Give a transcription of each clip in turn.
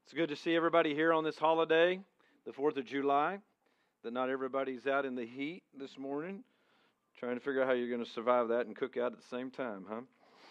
It's good to see everybody here on this holiday, the 4th of July, that not everybody's out in the heat this morning, trying to figure out how you're going to survive that and cook out at the same time, huh?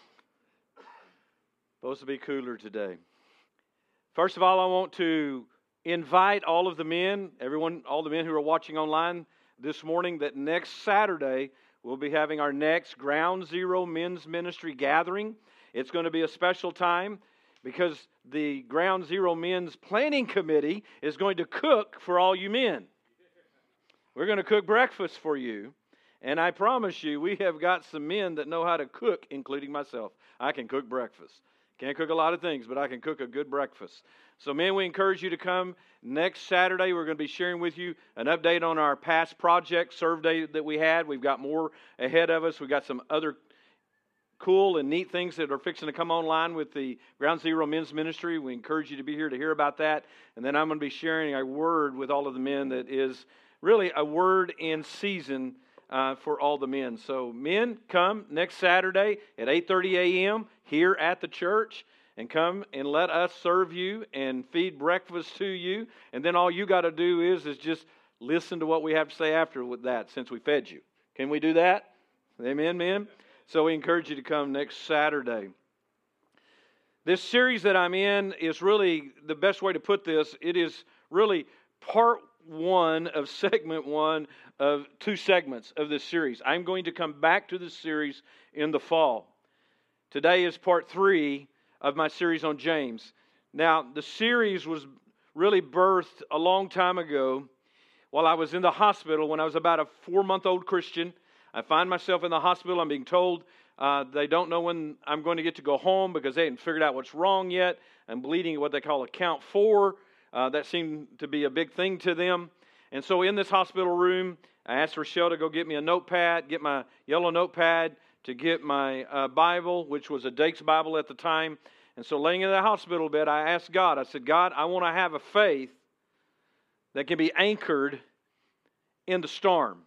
Supposed to be cooler today. First of all, I want to invite all of the men, all the men who are watching online this morning, that next Saturday we'll be having our next Ground Zero Men's Ministry gathering. It's going to be a special time because the Ground Zero Men's Planning Committee is going to cook for all you men. We're going to cook breakfast for you. And I promise you, we have got some men that know how to cook, including myself. I can cook breakfast. Can't cook a lot of things, but I can cook a good breakfast. So, men, we encourage you to come next Saturday. We're going to be sharing with you an update on our past project survey that we had. We've got more ahead of us. We've got some other cool and neat things that are fixing to come online with the Ground Zero Men's Ministry. We encourage you to be here to hear about that. And then I'm going to be sharing a word with all of the men that is really a word in season for all the men. So, men, come next Saturday at 8:30 a.m. here at the church, and come and let us serve you and feed breakfast to you. And then all you got to do is just listen to what we have to say after with that, since we fed you. Can we do that? Amen, men? So we encourage you to come next Saturday. This series that I'm in is really, the best way to put this, it is really part one of segment one of two segments of this series. I'm going to come back to this series in the fall. Today is part 3 of my series on James. Now, the series was really birthed a long time ago while I was in the hospital when I was about a 4-month-old Christian. I find myself in the hospital. I'm being told they don't know when I'm going to get to go home because they haven't figured out what's wrong yet. I'm bleeding at what they call a count 4. That seemed to be a big thing to them. And so in this hospital room, I asked Rochelle to go get me a notepad, get my yellow notepad, to get my Bible, which was a Dake's Bible at the time. And so laying in the hospital bed, I asked God, I said, God, I want to have a faith that can be anchored in the storm.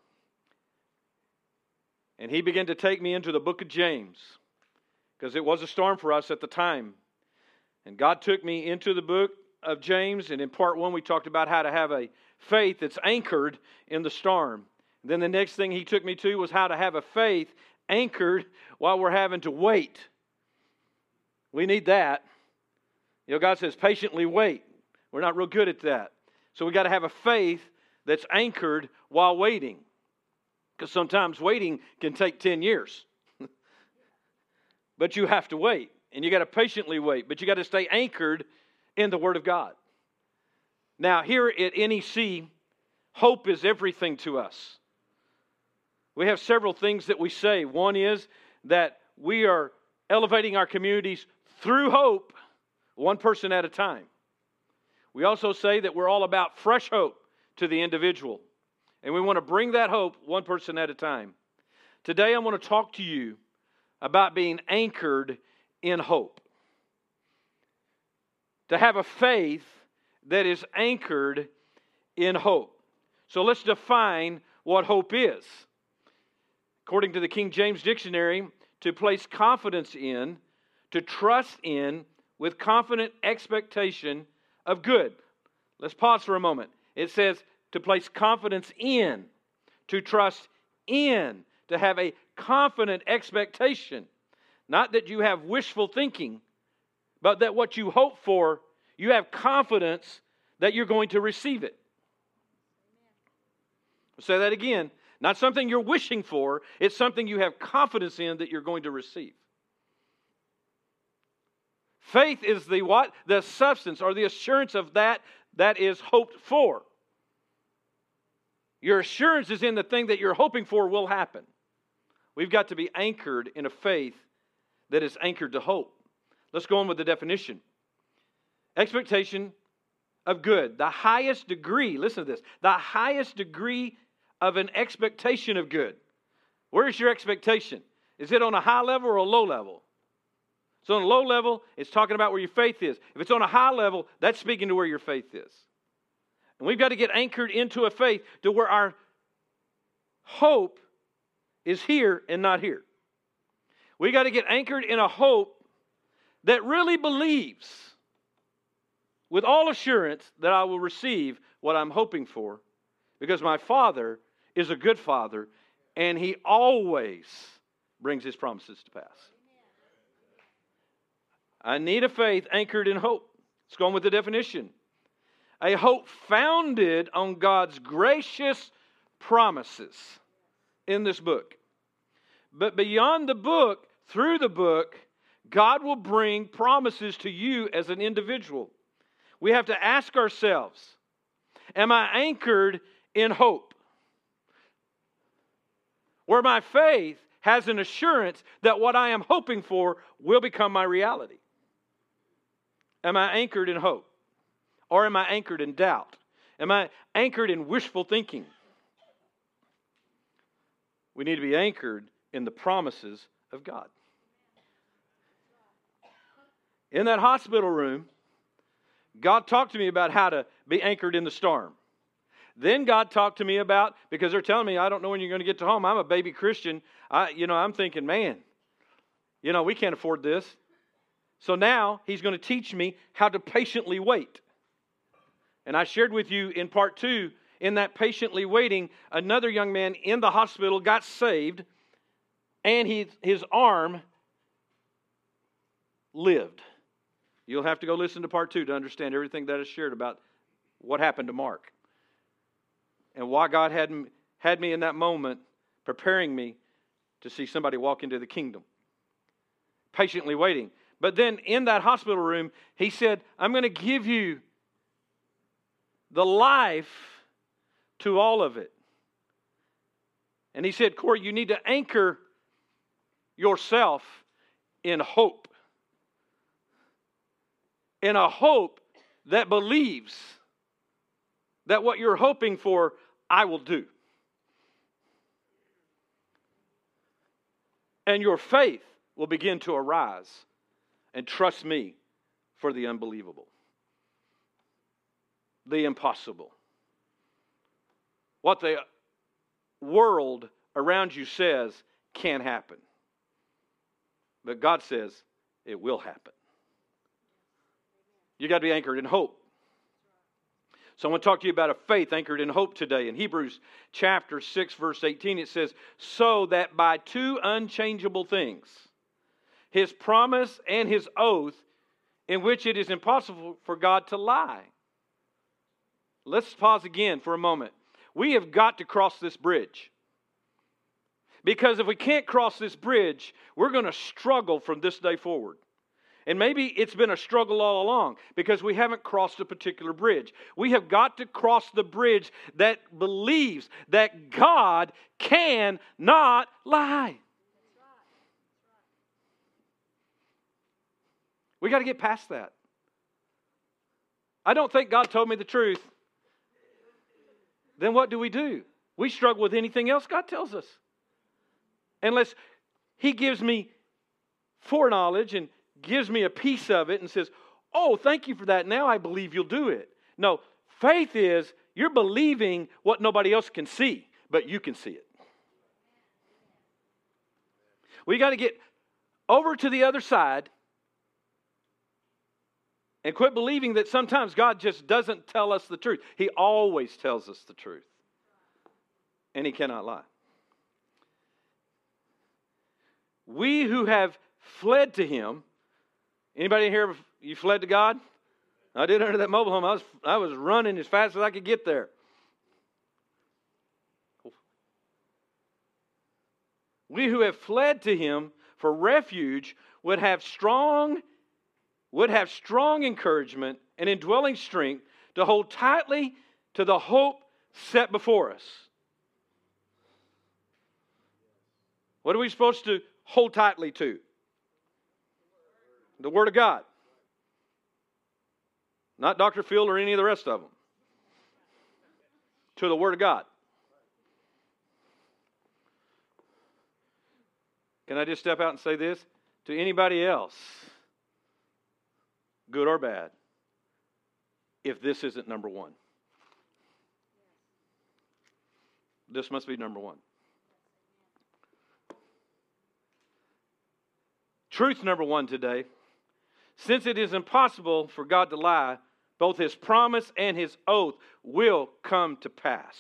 And He began to take me into the book of James, because it was a storm for us at the time. And God took me into the book of James, and in part 1 we talked about how to have a faith that's anchored in the storm. And then the next thing He took me to was how to have a faith anchored while we're having to wait. We need that. You know, God says patiently wait. We're not real good at that. So we got to have a faith that's anchored while waiting. Because sometimes waiting can take 10 years. But you have to wait. And you got to patiently wait. But you got to stay anchored in the Word of God. Now, here at NEC, hope is everything to us. We have several things that we say. One is that we are elevating our communities through hope, one person at a time. We also say that we're all about fresh hope to the individual. And we want to bring that hope one person at a time. Today I want to talk to you about being anchored in hope. To have a faith that is anchored in hope. So let's define what hope is. According to the King James Dictionary, to place confidence in, to trust in, with confident expectation of good. Let's pause for a moment. It says to place confidence in, to trust in, to have a confident expectation. Not that you have wishful thinking, but that what you hope for, you have confidence that you're going to receive it. I'll say that again. Not something you're wishing for, it's something you have confidence in that you're going to receive. Faith is the what? The substance or the assurance of that is hoped for. Your assurance is in the thing that you're hoping for will happen. We've got to be anchored in a faith that is anchored to hope. Let's go on with the definition. Expectation of good. The highest degree, listen to this, the highest degree of an expectation of good. Where is your expectation? Is it on a high level or a low level? So on a low level, it's talking about where your faith is. If it's on a high level, that's speaking to where your faith is. And we've got to get anchored into a faith to where our hope is here and not here. We got to get anchored in a hope that really believes with all assurance that I will receive what I'm hoping for, because my Father is a good Father, and He always brings His promises to pass. I need a faith anchored in hope. Let's go on with the definition. A hope founded on God's gracious promises in this book. But beyond the book, through the book, God will bring promises to you as an individual. We have to ask ourselves, am I anchored in hope? Where my faith has an assurance that what I am hoping for will become my reality. Am I anchored in hope? Or am I anchored in doubt? Am I anchored in wishful thinking? We need to be anchored in the promises of God. In that hospital room, God talked to me about how to be anchored in the storm. Then God talked to me about, because they're telling me, I don't know when you're going to get to home. I'm a baby Christian. I'm thinking, man, we can't afford this. So now He's going to teach me how to patiently wait. And I shared with you in part 2, in that patiently waiting, another young man in the hospital got saved, and his arm lived. You'll have to go listen to part 2 to understand everything that is shared about what happened to Mark. And why God had me in that moment preparing me to see somebody walk into the kingdom. Patiently waiting. But then in that hospital room, He said, I'm going to give you the life to all of it. And He said, Corey, you need to anchor yourself in hope. In a hope that believes that what you're hoping for, I will do. And your faith will begin to arise and trust me for the unbelievable, the impossible. What the world around you says can't happen. But God says it will happen. You got to be anchored in hope. So I want to talk to you about a faith anchored in hope today. In Hebrews chapter 6, verse 18, it says, so that by two unchangeable things, His promise and His oath, in which it is impossible for God to lie. Let's pause again for a moment. We have got to cross this bridge. Because if we can't cross this bridge, we're going to struggle from this day forward. And maybe it's been a struggle all along because we haven't crossed a particular bridge. We have got to cross the bridge that believes that God cannot lie. We got to get past that. I don't think God told me the truth. Then what do? We struggle with anything else God tells us. Unless He gives me foreknowledge and gives me a piece of it and says, oh, thank you for that. Now I believe you'll do it. No, faith is you're believing what nobody else can see, but you can see it. We got to get over to the other side and quit believing that sometimes God just doesn't tell us the truth. He always tells us the truth. And He cannot lie. We who have fled to Him. Anybody here, you fled to God? I did under that mobile home. I was running as fast as I could get there. We who have fled to Him for refuge would have strong encouragement and indwelling strength to hold tightly to the hope set before us. What are we supposed to hold tightly to? The Word of God. Not Dr. Phil or any of the rest of them. To the Word of God. Can I just step out and say this? To anybody else, good or bad, if this isn't number one. This must be number one. Truth number one today. Since it is impossible for God to lie, both His promise and His oath will come to pass.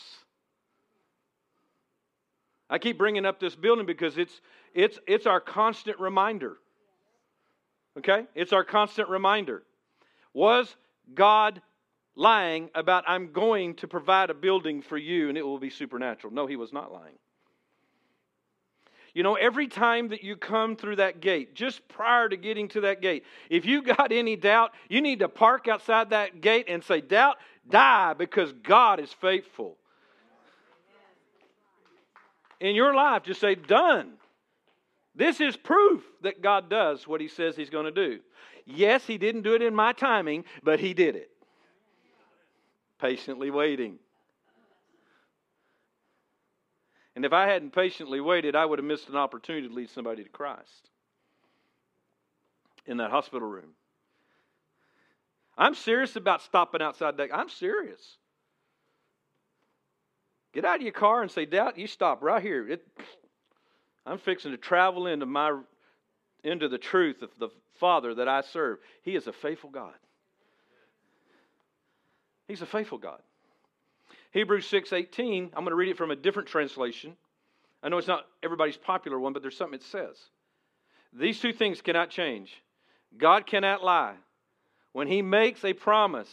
I keep bringing up this building because it's our constant reminder. Okay? It's our constant reminder. Was God lying about, I'm going to provide a building for you and it will be supernatural? No, He was not lying. You know, every time that you come through that gate, just prior to getting to that gate, if you got any doubt, you need to park outside that gate and say, doubt, die, because God is faithful. In your life, just say, done. This is proof that God does what He says He's going to do. Yes, He didn't do it in my timing, but He did it. Patiently waiting. And if I hadn't patiently waited, I would have missed an opportunity to lead somebody to Christ in that hospital room. I'm serious about stopping outside that. I'm serious. Get out of your car and say, doubt, you stop right here. I'm fixing to travel into the truth of the Father that I serve. He is a faithful God. He's a faithful God. Hebrews 6:18, I'm going to read it from a different translation. I know it's not everybody's popular one, but there's something it says. These two things cannot change. God cannot lie. When He makes a promise,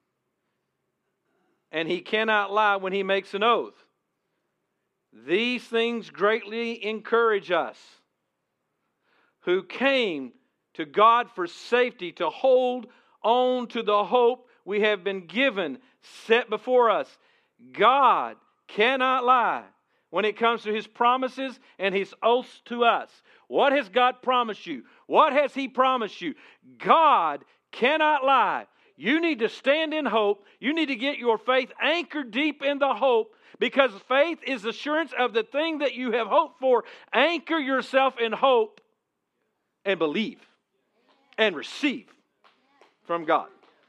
and He cannot lie when He makes an oath. These things greatly encourage us who came to God for safety to hold on to the hope we have been given, set before us. God cannot lie when it comes to His promises and His oaths to us. What has God promised you? What has He promised you? God cannot lie. You need to stand in hope. You need to get your faith anchored deep in the hope, because faith is assurance of the thing that you have hoped for. Anchor yourself in hope and believe and receive from God.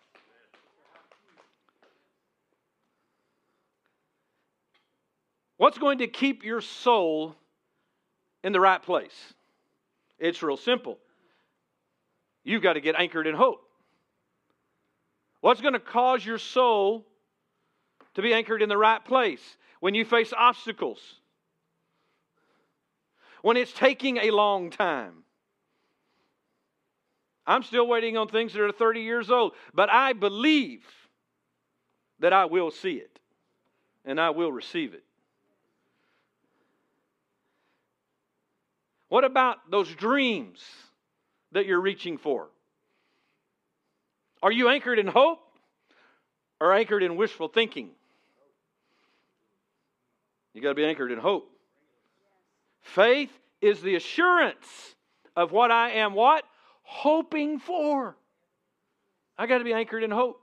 What's going to keep your soul in the right place? It's real simple. You've got to get anchored in hope. What's going to cause your soul to be anchored in the right place when you face obstacles? When it's taking a long time. I'm still waiting on things that are 30 years old, but I believe that I will see it and I will receive it. What about those dreams that you're reaching for? Are you anchored in hope or anchored in wishful thinking? You got to be anchored in hope. Faith is the assurance of what I am what? Hoping for. I got to be anchored in hope.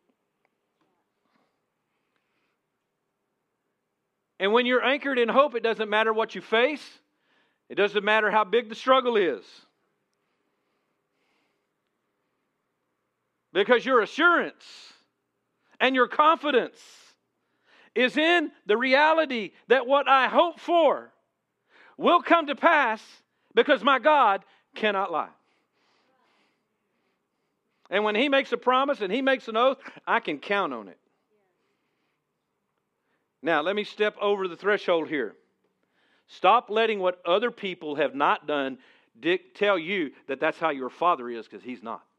And when you're anchored in hope, it doesn't matter what you face. It doesn't matter how big the struggle is. Because your assurance and your confidence is in the reality that what I hope for will come to pass, because my God cannot lie. And when He makes a promise and He makes an oath, I can count on it. Now, let me step over the threshold here. Stop letting what other people have not done tell you that that's how your Father is, because He's not.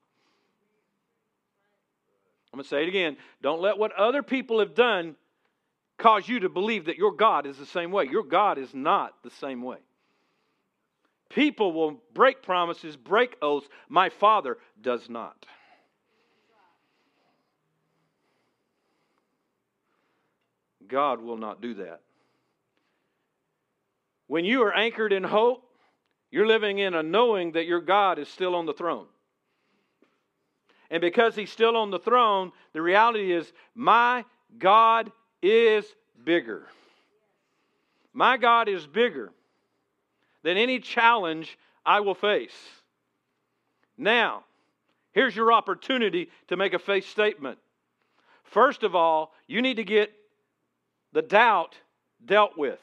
I'm going to say it again. Don't let what other people have done cause you to believe that your God is the same way. Your God is not the same way. People will break promises, break oaths. My Father does not. God will not do that. When you are anchored in hope, you're living in a knowing that your God is still on the throne. And because He's still on the throne, the reality is, my God is bigger. My God is bigger than any challenge I will face. Now, here's your opportunity to make a faith statement. First of all, you need to get the doubt dealt with.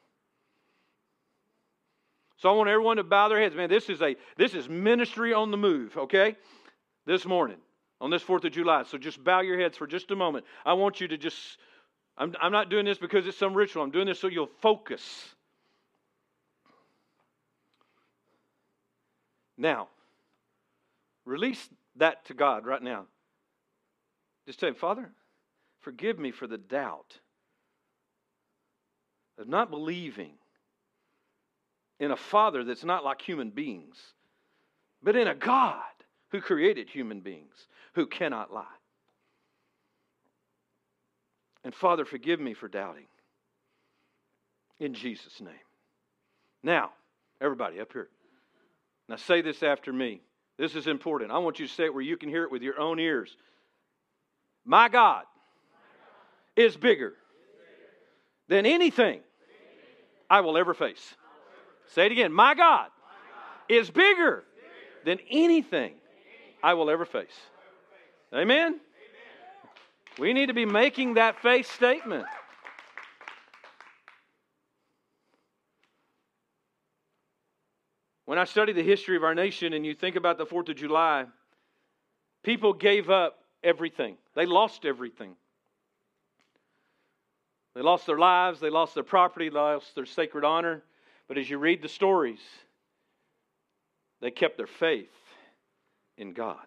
So I want everyone to bow their heads. Man, this is ministry on the move, okay? This morning. on this 4th of July. So just bow your heads for just a moment. I want you to just, I'm not doing this because it's some ritual. I'm doing this so you'll focus. Now, release that to God right now. Just tell Him, Father, forgive me for the doubt of not believing in a Father that's not like human beings, but in a God who created human beings who cannot lie. And Father, forgive me for doubting. In Jesus' name. Now, everybody up here. Now say this after me. This is important. I want you to say it where you can hear it with your own ears. My God is bigger than anything I will ever face. Say it again. My God is bigger than anything I will ever face. Amen? We need to be making that faith statement. When I study the history of our nation and you think about the 4th of July, people gave up everything. They lost everything. They lost their lives, they lost their property, they lost their sacred honor. But as you read the stories, they kept their faith in God.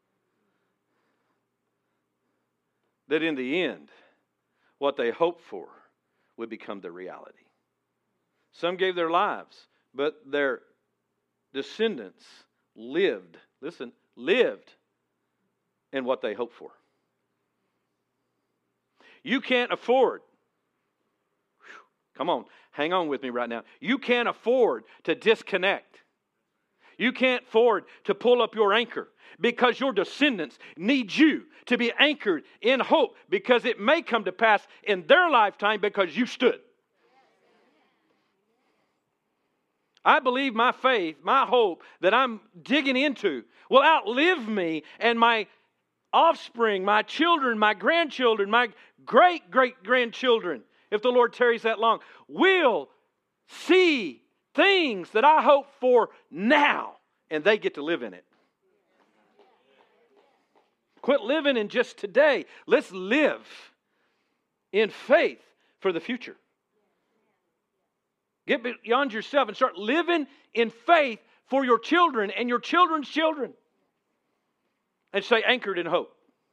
That in the end, what they hoped for would become their reality. Some gave their lives, but their descendants lived in what they hoped for. You can't afford, come on, hang on with me right now. You can't afford to disconnect. You can't afford to pull up your anchor because your descendants need you to be anchored in hope because it may come to pass in their lifetime because you stood. I believe my faith, my hope that I'm digging into will outlive me and my offspring, my children, my grandchildren, my great-great-grandchildren, if the Lord tarries that long, will see things that I hope for now, and they get to live in it. Quit living in just today. Let's live in faith for the future. Get beyond yourself and start living in faith for your children and your children's children. And stay anchored in hope.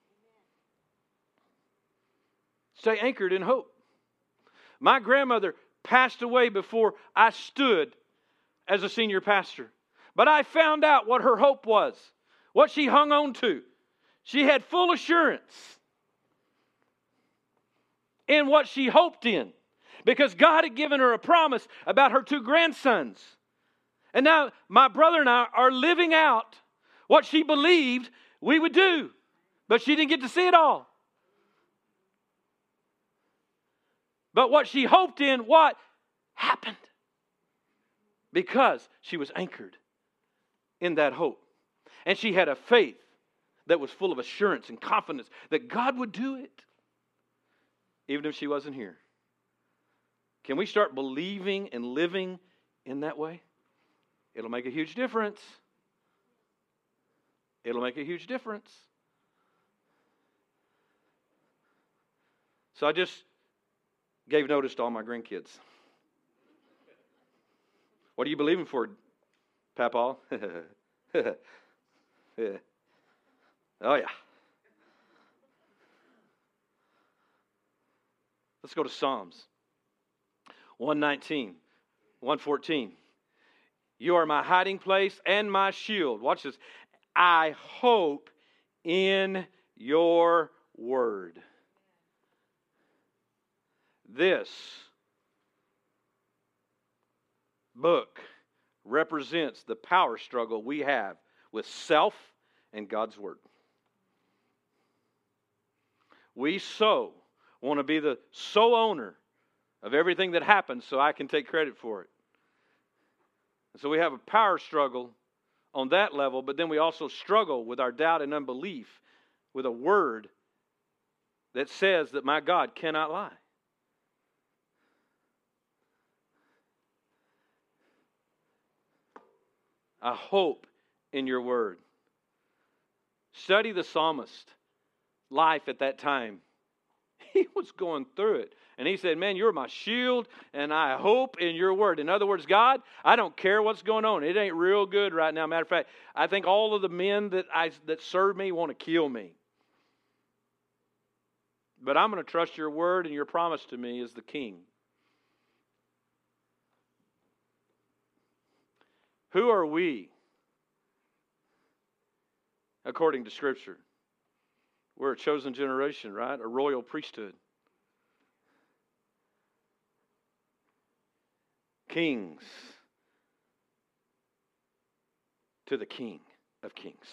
Stay anchored in hope. My grandmother passed away before I stood as a senior pastor. But I found out what her hope was, what she hung on to. She had full assurance in what she hoped in. Because God had given her a promise about her 2 grandsons. And now my brother and I are living out what she believed we would do. But she didn't get to see it all. But what she hoped in, what happened? Because she was anchored in that hope. And she had a faith that was full of assurance and confidence that God would do it. Even if she wasn't here. Can we start believing and living in that way? It'll make a huge difference. It'll make a huge difference. So I just gave notice to all my grandkids. What are you believing for, Papa? Yeah. Oh, yeah. Let's go to Psalms 119, 114. You are my hiding place and my shield. Watch this. I hope in your word. This book represents the power struggle we have with self and God's word. We want to be the sole owner of everything that happens so I can take credit for it. And so we have a power struggle on that level, but then we also struggle with our doubt and unbelief with a word that says that my God cannot lie. I hope in your word. Study the psalmist life at that time. He was going through it. And he said, man, you're my shield, and I hope in your word. In other words, God, I don't care what's going on. It ain't real good right now. Matter of fact, I think all of the men that serve me want to kill me. But I'm going to trust your word, and your promise to me is the king. Who are we? According to Scripture. We're a chosen generation, right? A royal priesthood. Kings to the King of Kings.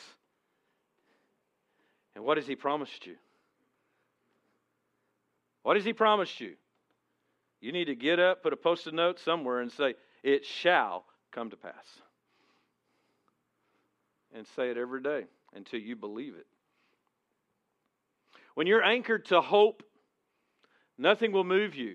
And what has He promised you? What has He promised you? You need to get up, put a post-it note somewhere and say, it shall come to pass. And say it every day until you believe it. When you're anchored to hope, nothing will move you.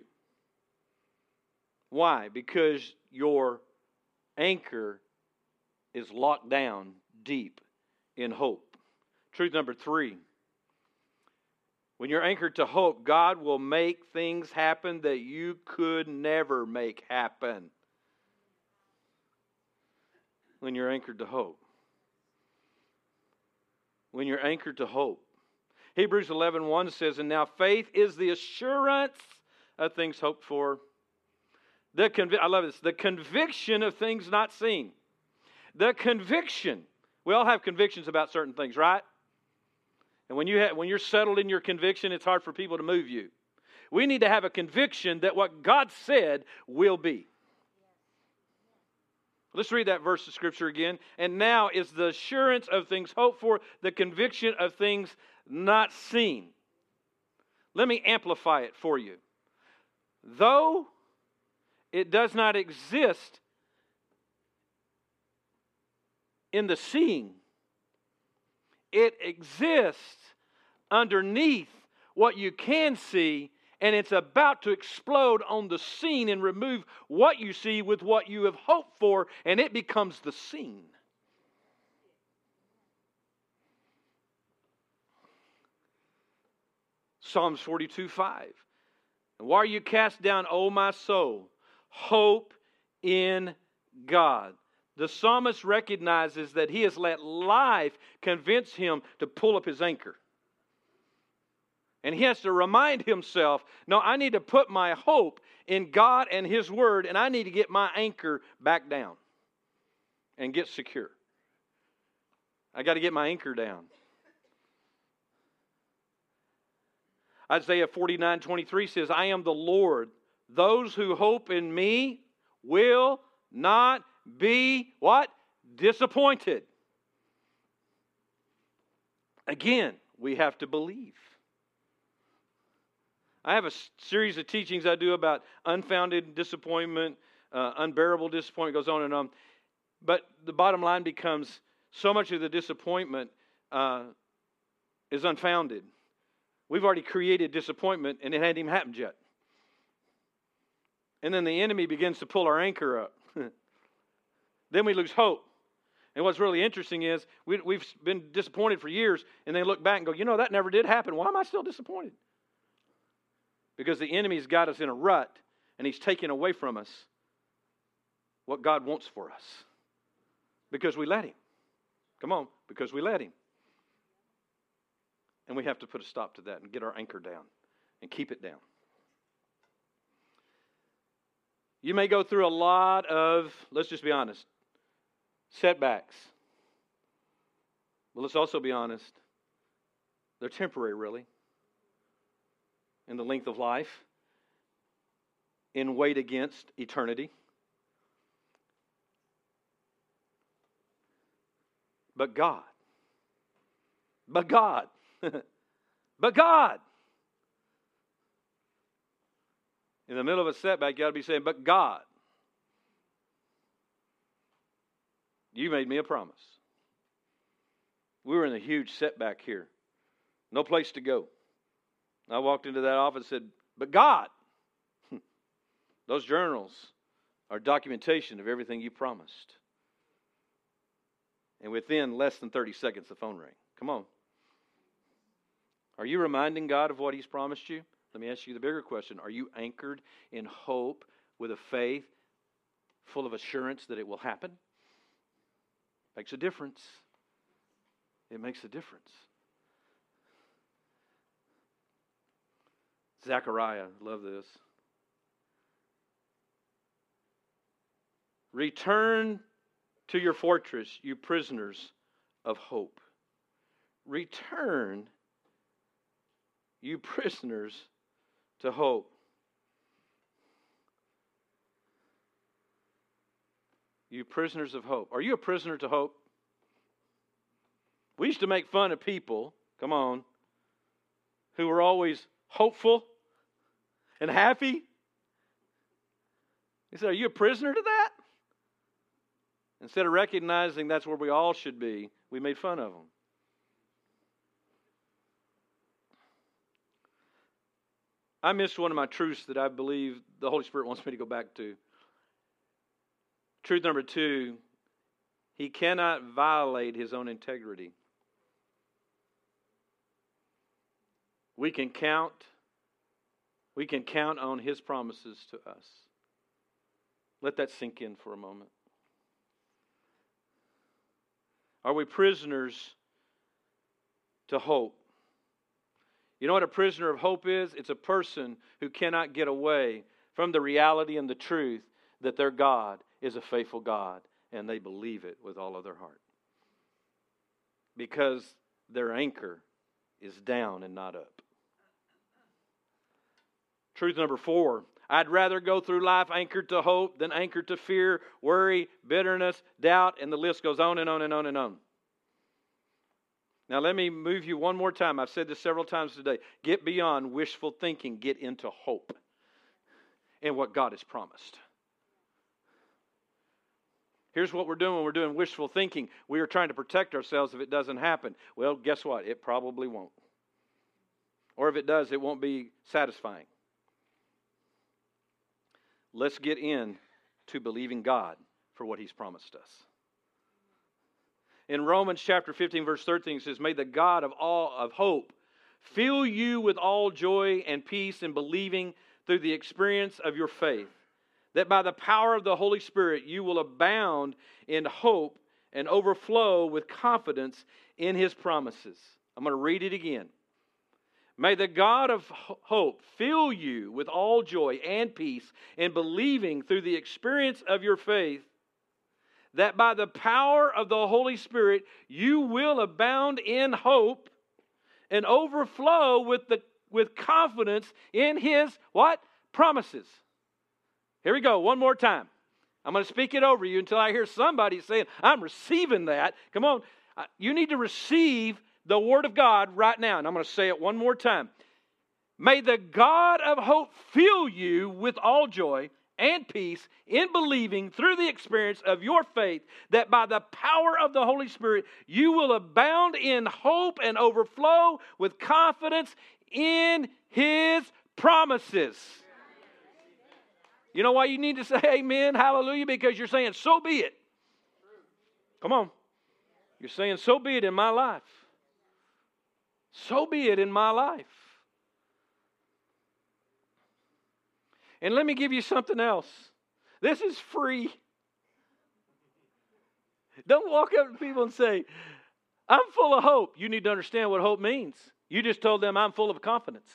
Why? Because your anchor is locked down deep in hope. Truth number 3. When you're anchored to hope, God will make things happen that you could never make happen. When you're anchored to hope. When you're anchored to hope. Hebrews 11:1 says, and now faith is the assurance of things hoped for. I love this. The conviction of things not seen. The conviction. We all have convictions about certain things, right? And when you're settled in your conviction, it's hard for people to move you. We need to have a conviction that what God said will be. Let's read that verse of Scripture again. And now is the assurance of things hoped for, the conviction of things not seen. Let me amplify it for you. Though it does not exist in the seeing, it exists underneath what you can see, and it's about to explode on the scene and remove what you see with what you have hoped for, and it becomes the scene. Psalms 42:5. And why are you cast down, O my soul? Hope in God. The psalmist recognizes that he has let life convince him to pull up his anchor. And he has to remind himself, no, I need to put my hope in God and His Word, and I need to get my anchor back down and get secure. I got to get my anchor down. Isaiah 49:23 says, I am the Lord. Those who hope in me will not be, what? Disappointed. Again, we have to believe. I have a series of teachings I do about unfounded disappointment, unbearable disappointment, goes on and on. But the bottom line becomes so much of the disappointment is unfounded. We've already created disappointment and it hadn't even happened yet. And then the enemy begins to pull our anchor up. Then we lose hope. And what's really interesting is we've been disappointed for years, and they look back and go, that never did happen. Why am I still disappointed? Because the enemy's got us in a rut, and he's taken away from us what God wants for us. Because we let him. Come on, because we let him. And we have to put a stop to that and get our anchor down and keep it down. You may go through a lot of, let's just be honest, setbacks. But let's also be honest, they're temporary, really, in the length of life, in weight against eternity. But God, but God, but God. In the middle of a setback, you ought to be saying, but God, you made me a promise. We were in a huge setback here. No place to go. I walked into that office and said, but God, those journals are documentation of everything you promised. And within less than 30 seconds, the phone rang. Come on, Are you reminding God of what He's promised you? Let me ask you the bigger question. Are you anchored in hope with a faith full of assurance that it will happen? Makes a difference. It makes a difference. Zechariah, love this. Return to your fortress, you prisoners of hope. Return, you prisoners, to hope. You prisoners of hope. Are you a prisoner to hope? We used to make fun of people, come on, who were always hopeful and happy. He said, are you a prisoner to that? Instead of recognizing that's where we all should be, we made fun of them. I missed one of my truths that I believe the Holy Spirit wants me to go back to. Truth number 2, He cannot violate His own integrity. We can count on His promises to us. Let that sink in for a moment. Are we prisoners to hope? You know what a prisoner of hope is? It's a person who cannot get away from the reality and the truth that their God is a faithful God, and they believe it with all of their heart. Because their anchor is down and not up. Truth number 4, I'd rather go through life anchored to hope than anchored to fear, worry, bitterness, doubt, and the list goes on and on and on and on. Now let me move you one more time. I've said this several times today. Get beyond wishful thinking. Get into hope in what God has promised. Here's what we're doing when we're doing wishful thinking. We are trying to protect ourselves if it doesn't happen. Well, guess what? It probably won't. Or if it does, it won't be satisfying. Let's get in to believing God for what He's promised us. In Romans chapter 15, verse 13, it says, may the God of hope fill you with all joy and peace in believing through the experience of your faith, that by the power of the Holy Spirit you will abound in hope and overflow with confidence in His promises. I'm going to read it again. May the God of hope fill you with all joy and peace in believing through the experience of your faith, that by the power of the Holy Spirit you will abound in hope and overflow with confidence in His what? Promises. Here we go, one more time. I'm going to speak it over you until I hear somebody saying, I'm receiving that. Come on, you need to receive the Word of God right now. And I'm going to say it one more time. May the God of hope fill you with all joy and peace in believing through the experience of your faith, that by the power of the Holy Spirit you will abound in hope and overflow with confidence in His promises. You know why you need to say amen, hallelujah? Because you're saying, so be it. Come on. You're saying, so be it in my life. So be it in my life. And let me give you something else. This is free. Don't walk up to people and say, I'm full of hope. You need to understand what hope means. You just told them I'm full of confidence.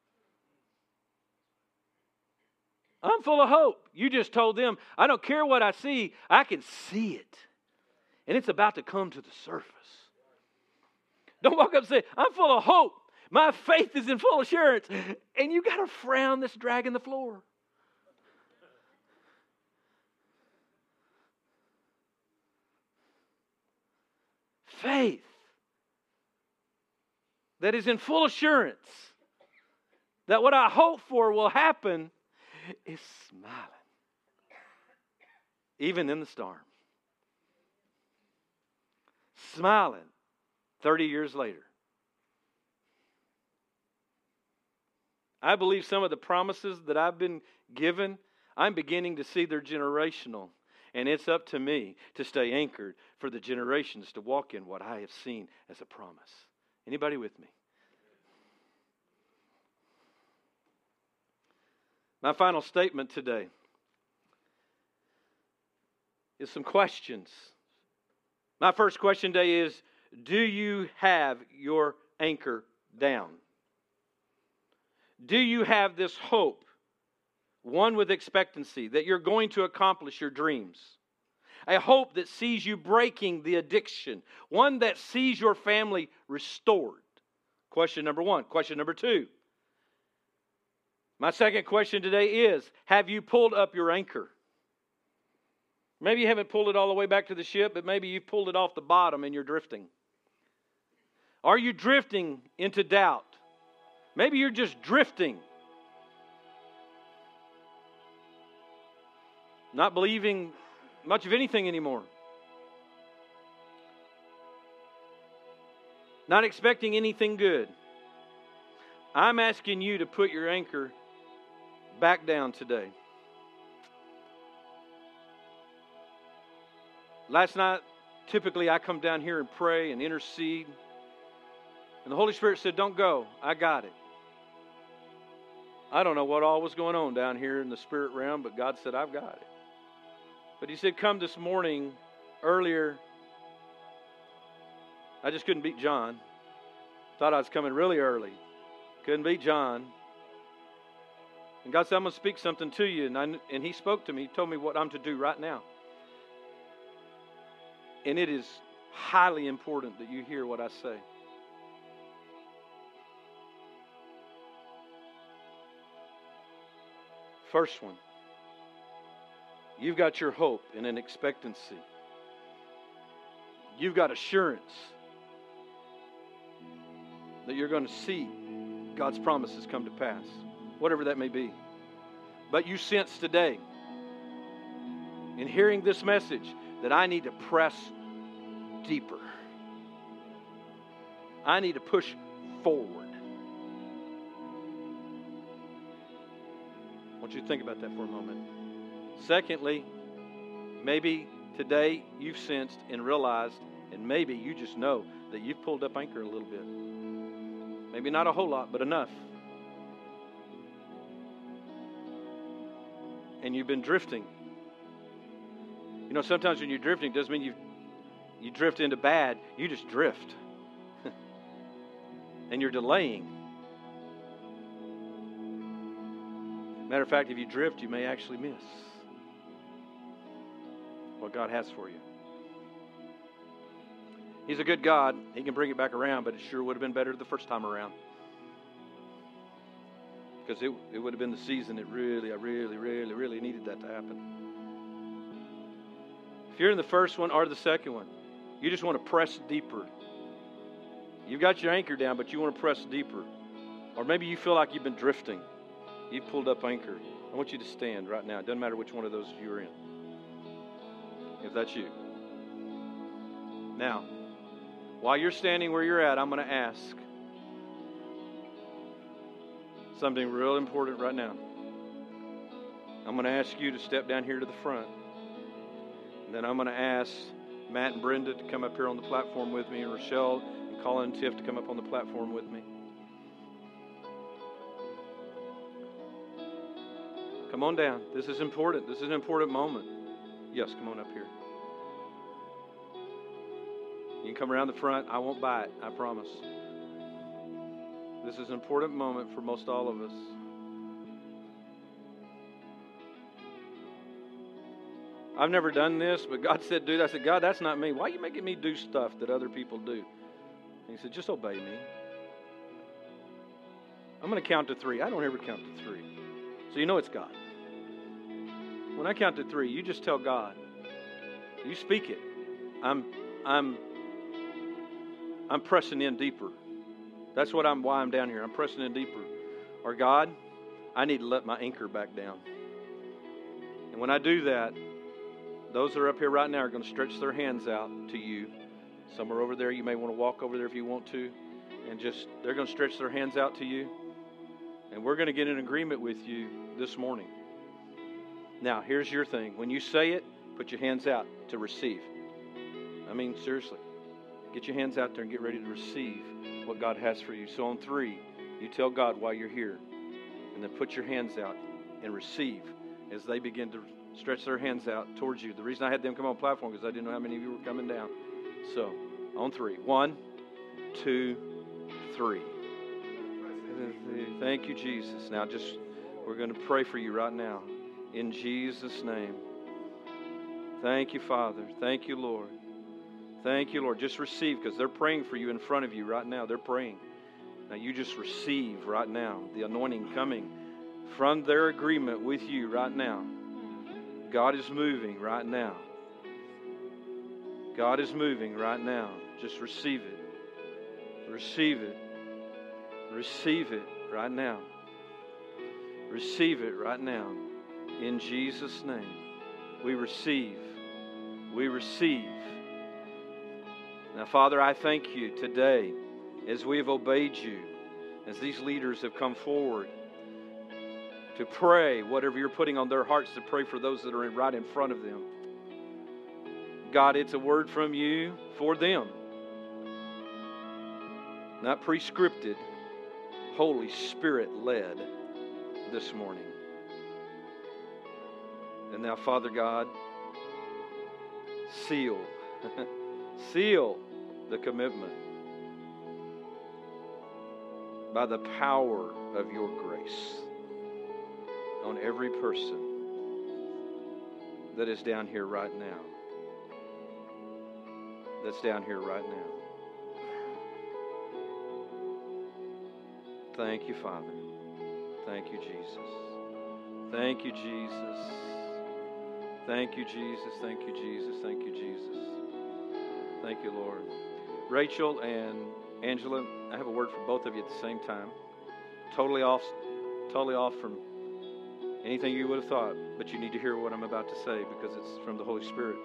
I'm full of hope. You just told them, I don't care what I see, I can see it. And it's about to come to the surface. Don't walk up and say, I'm full of hope. My faith is in full assurance. And you got a frown that's dragging the floor. Faith that is in full assurance that what I hope for will happen is smiling. Even in the storm. Smiling 30 years later. I believe some of the promises that I've been given, I'm beginning to see they're generational. And it's up to me to stay anchored for the generations to walk in what I have seen as a promise. Anybody with me? My final statement today is some questions. My first question today is, do you have your anchor down? Do you have this hope, one with expectancy, that you're going to accomplish your dreams? A hope that sees you breaking the addiction, one that sees your family restored. Question number one. Question number two. My second question today is, have you pulled up your anchor? Maybe you haven't pulled it all the way back to the ship, but maybe you've pulled it off the bottom and you're drifting. Are you drifting into doubt? Maybe you're just drifting. Not believing much of anything anymore. Not expecting anything good. I'm asking you to put your anchor back down today. Last night, typically I come down here and pray and intercede. And the Holy Spirit said, don't go. I got it. I don't know what all was going on down here in the spirit realm, but God said, I've got it. But He said, come this morning, earlier. I just couldn't beat John. Thought I was coming really early. Couldn't beat John. And God said, I'm going to speak something to you. And He spoke to me. He told me what I'm to do right now. And it is highly important that you hear what I say. First one. You've got your hope in an expectancy. You've got assurance that you're going to see God's promises come to pass, whatever that may be. But you sense today, in hearing this message, that I need to press deeper. I need to push forward. I want you to think about that for a moment. Secondly, maybe today you've sensed and realized, and maybe you just know that you've pulled up anchor a little bit. Maybe not a whole lot, but enough. And you've been drifting. You know, sometimes when you're drifting, it doesn't mean you drift into bad. You just drift. And you're delaying. Matter of fact, if you drift, you may actually miss what God has for you. He's a good God. He can bring it back around, but it sure would have been better the first time around. Because it would have been the season that I really needed that to happen. If you're in the first one or the second one, you just want to press deeper. You've got your anchor down, but you want to press deeper. Or maybe you feel like you've been drifting. You've pulled up anchor. I want you to stand right now. It doesn't matter which one of those you're in. If that's you. Now, while you're standing where you're at, I'm going to ask something real important right now. I'm going to ask you to step down here to the front. And then I'm going to ask Matt and Brenda to come up here on the platform with me, and Rochelle and Colin and Tiff to come up on the platform with me. Come on down. This is important. This is an important moment. Yes, come on up here. You can come around the front. I won't bite. I promise. This is an important moment for most all of us. I've never done this, but God said, do that. I said, God, that's not me. Why are you making me do stuff that other people do? And He said, just obey me. I'm going to count to 3. I don't ever count to 3. So you know it's God. When I count to 3, you just tell God. You speak it. I'm pressing in deeper. That's why I'm down here. I'm pressing in deeper. Or God, I need to let my anchor back down. And when I do that, those that are up here right now are going to stretch their hands out to you. Some are over there. You may want to walk over there if you want to. And they're going to stretch their hands out to you. And we're going to get in agreement with you this morning. Now, here's your thing. When you say it, put your hands out to receive. I mean, seriously. Get your hands out there and get ready to receive what God has for you. So on 3, you tell God why you're here. And then put your hands out and receive as they begin to stretch their hands out towards you. The reason I had them come on the platform because I didn't know how many of you were coming down. So, on 3. 1, 2, 3. Thank you, Jesus. Now we're going to pray for you right now. In Jesus' name. Thank you, Father. Thank you, Lord. Thank you, Lord. Just receive, because they're praying for you in front of you right now. They're praying. Now you just receive right now the anointing coming from their agreement with you right now. God is moving right now. God is moving right now. Just receive it. Receive it. Receive it right now. Receive it right now. In Jesus' name. We receive. We receive. Now, Father, I thank you today as we have obeyed you, as these leaders have come forward to pray whatever you're putting on their hearts to pray for those that are right in front of them. God, it's a word from you for them. Not prescripted, Holy Spirit led this morning. And now, Father God, seal the commitment by the power of your grace on every person that is down here right now. That's down here right now. Thank you, Father. Thank you, Jesus. Thank you, Jesus. Thank you, Jesus. Thank you, Jesus. Thank you, Jesus. Thank you, Lord. Rachel and Angela, I have a word for both of you at the same time. Totally off from anything you would have thought, but you need to hear what I'm about to say because it's from the Holy Spirit.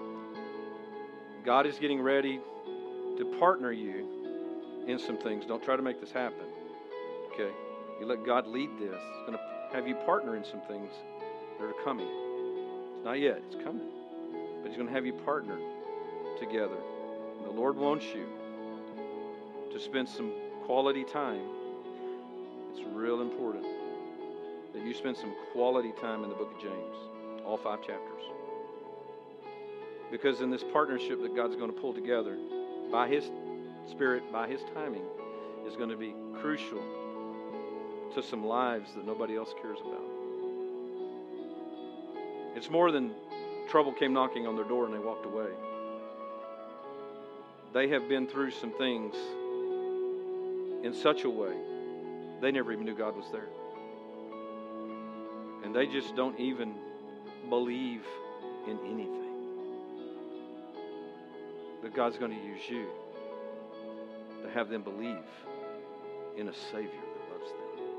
God is getting ready to partner you in some things. Don't try to make this happen. Okay? You let God lead this. It's going to have you partner in some things that are coming. It's not yet. It's coming. But He's going to have you partner together. And the Lord wants you to spend some quality time. It's real important that you spend some quality time in the book of James, all 5 chapters. Because in this partnership that God's going to pull together by His Spirit, by His timing, is going to be crucial to some lives that nobody else cares about. It's more than trouble came knocking on their door and they walked away. They have been through some things in such a way they never even knew God was there. And they just don't even believe in anything. But God's going to use you to have them believe in a Savior that loves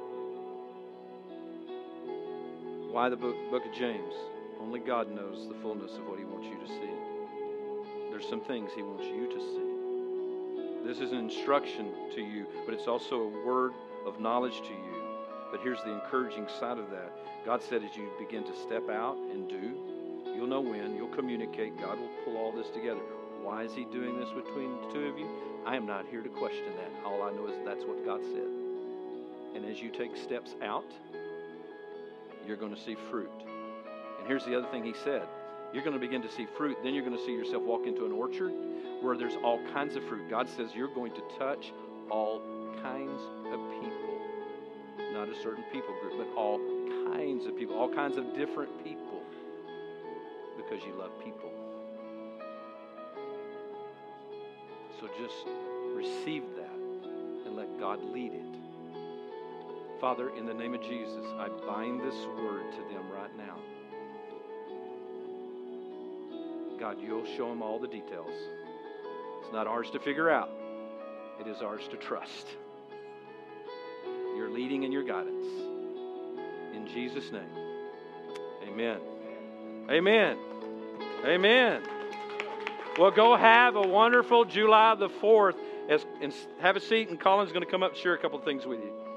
them. Why the book of James? Only God knows the fullness of what He wants you to see. There's some things He wants you to see. This is an instruction to you, but it's also a word of knowledge to you. But here's the encouraging side of that. God said as you begin to step out and do, you'll know when, you'll communicate, God will pull all this together. Why is He doing this between the two of you? I am not here to question that. All I know is that's what God said. And as you take steps out, you're going to see fruit. And here's the other thing He said. You're going to begin to see fruit. Then you're going to see yourself walk into an orchard where there's all kinds of fruit. God says you're going to touch all kinds of people. Not a certain people group, but all kinds of people. All kinds of different people. Because you love people. So just receive that and let God lead it. Father, in the name of Jesus, I bind this word to them right now. God, you'll show them all the details. It's not ours to figure out. It is ours to trust. Your leading and your guidance. In Jesus' name, amen. Amen. Amen. Well, go have a wonderful July the 4th. Have a seat, and Colin's going to come up and share a couple of things with you.